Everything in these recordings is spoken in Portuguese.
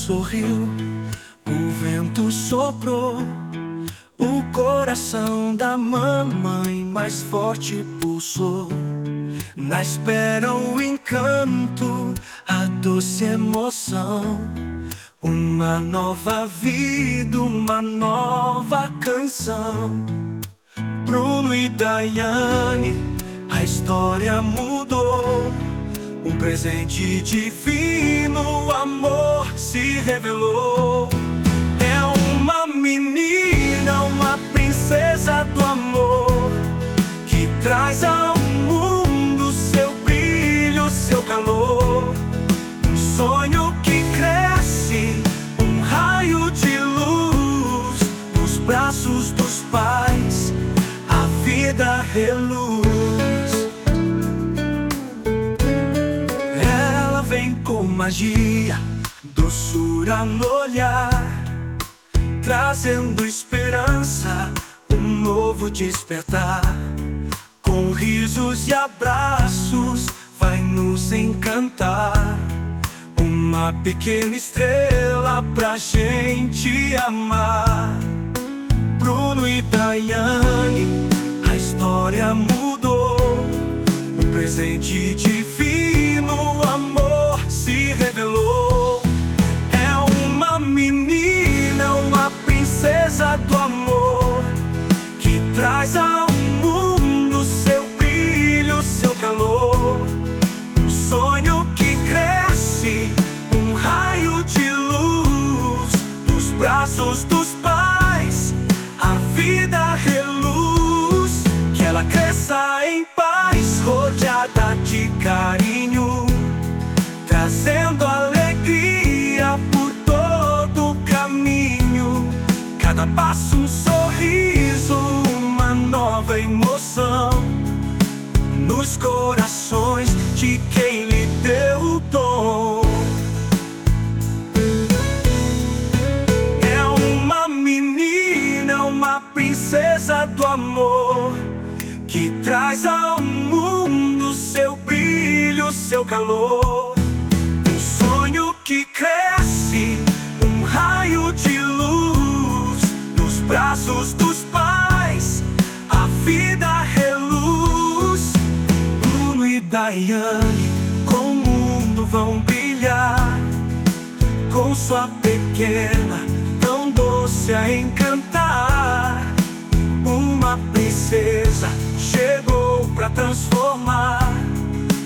sorriu, o vento soprou, o coração da mamãe mais forte pulsou. Na espera o encanto, a doce emoção, uma nova vida, uma nova canção. Bruno e Daiane, a história mudou. Um presente divino, o amor se revelou. É uma menina, uma princesa do amor, que traz ao mundo seu brilho, seu calor. Um sonho que cresce, um raio de luz, nos braços dos pais, a vida reluz. Vem com magia, doçura no olhar, trazendo esperança, um novo despertar. Com risos e abraços vai nos encantar, uma pequena estrela pra gente amar. Bruno e Daiane, a história mudou, um presente divino, o amor se revelou. É uma menina, uma princesa do amor, que traz ao mundo seu brilho, seu calor. Um sonho que cresce, um raio de luz, nos braços dos pais, a vida reluz. Que ela cresça em paz, rodeada de carinho, trazendo alegria por todo o caminho. Cada passo um sorriso, uma nova emoção, nos corações de quem lhe deu o dom. É uma menina, uma princesa do amor, que traz ao mundo seu brilho, seu calor. Um sonho que cresce, um raio de luz, nos braços dos pais, a vida reluz. Bruno e Daiane com o mundo vão brilhar, com sua pequena, tão doce a encantar. Uma princesa chegou pra transformar.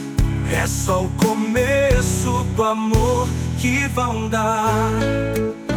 É só o começo do amor que vão dar.